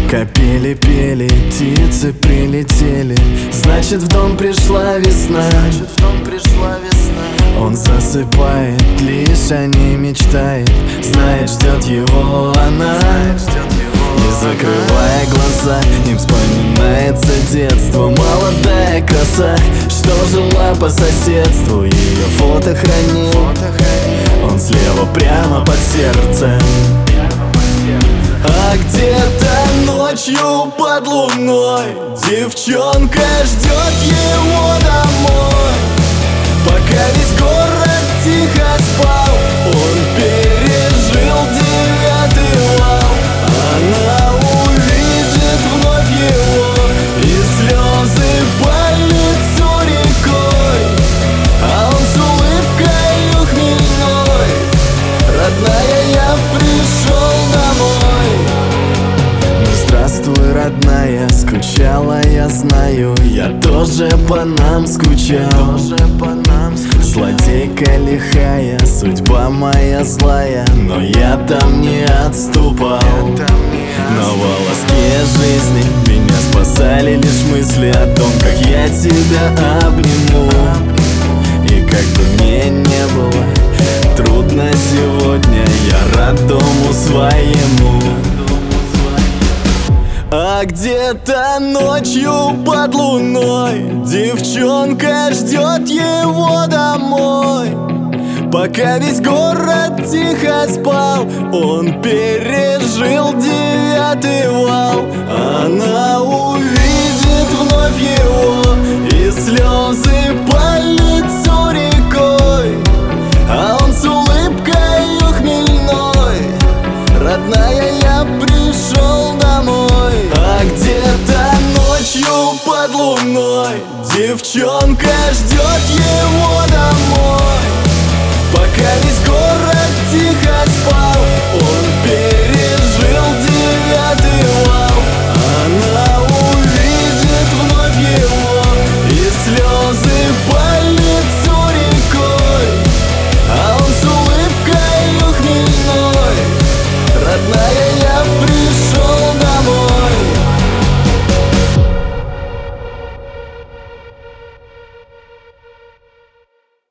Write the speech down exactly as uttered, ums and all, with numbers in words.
Капели пели, птицы прилетели, значит в дом пришла весна. Значит в дом пришла весна. Он засыпает, лишь о ней мечтает, знает, ждет его она. Знает, ждет его Не закрывая глаза, им вспоминается детство. Молодая краса, что жила по соседству, ее фото хранит. Фото хранит. Он слева прямо под сердцем. А где-то ночью под луной девчонка ждет его домой. Пока весь город тихо спал, он пережил девятый вал. Она увидит вновь его, и слезы по лицу рекой, а он с улыбкой ухмельной: родная, я пришел домой. Здравствуй, родная, скучала, я знаю, я тоже по нам скучал. Тоже по нам скучал. Злодейка лихая, судьба моя злая, но я там не отступал. Я там не На волоске жизни меня спасали лишь мысли о том, как я тебя обниму. И как бы мне не было трудно сегодня, я рад дому своему. А где-то ночью под луной девчонка ждет его домой. Пока весь город тихо спал, он пережил девятый вал. Она увидит вновь его, и слезы по лицу рекой, а он с улыбкой ухмельной: родная, я пришел домой. А где-то ночью под луной девчонка ждет